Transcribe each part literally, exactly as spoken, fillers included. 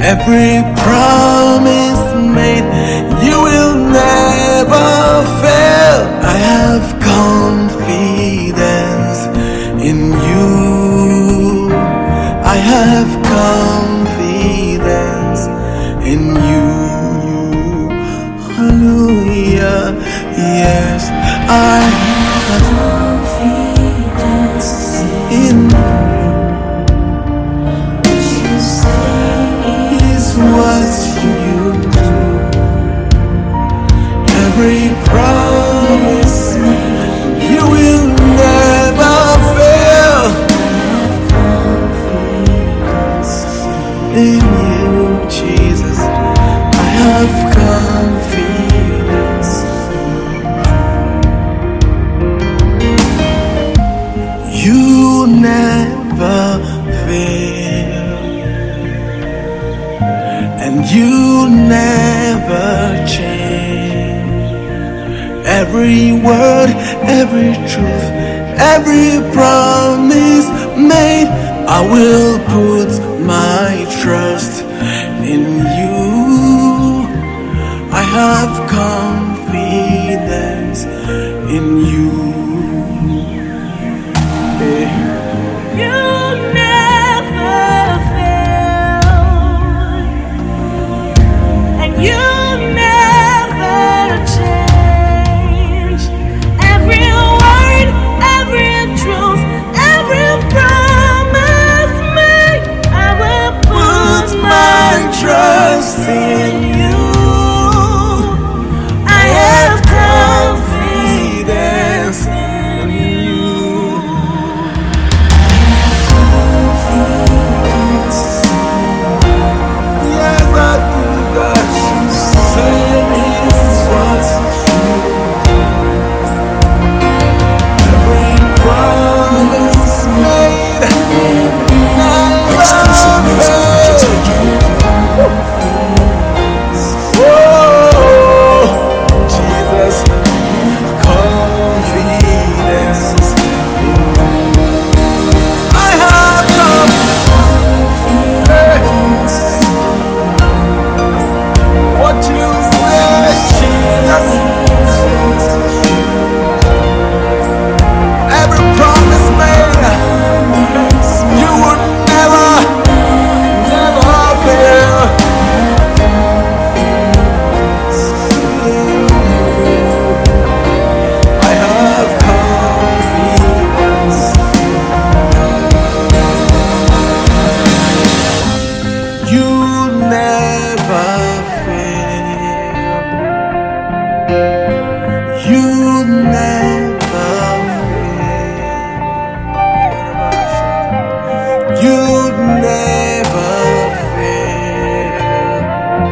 Every promise made, you will never fail. I have confidence in you. I have confidence in you. Hallelujah. Yes, I have confidence in you. What you do, every promise, you will never fail. In you, Jesus, I have confidence. You never fail, and you never change. Every word, every truth, every promise made, I will put my trust in you. I have confidence in you. Hey. You never You never change. Every word, every truth, every promise made, I will put my trust in you. I have confidence in you. Yes, I do, God. You'd never fail.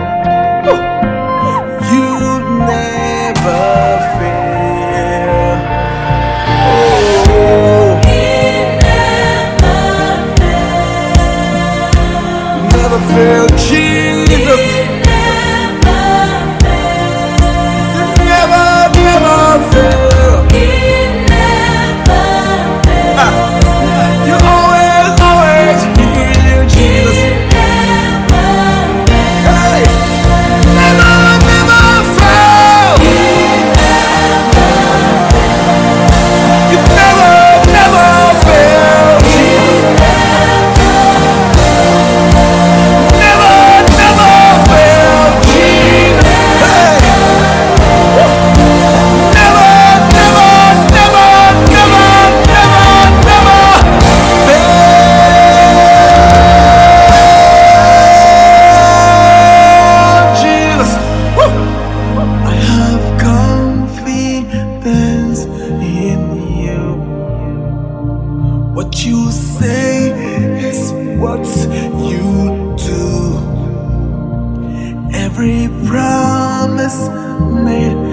You'd never fail. Oh, He never fails. never fail, Jesus. He never fails. Never, never fail. He never fails. Ah, you always, always hear Jesus. He never fails. Hey, never, never fail. You never, never fail, Jesus. Never, never fail, Jesus. Hey. Never, never, never, never, never, never fail, Jesus. Woo. I have confidence in you. What you say is what you do. Every promise made,